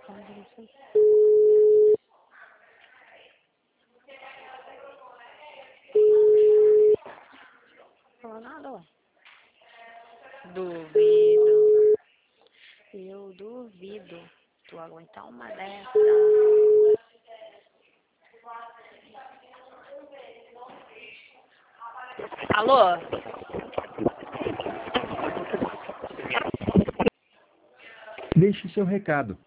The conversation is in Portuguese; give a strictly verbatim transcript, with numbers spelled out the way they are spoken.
Falou nada, ué. Duvido. Eu duvido. Tu aguentar uma dessa. Alô? Deixe seu recado.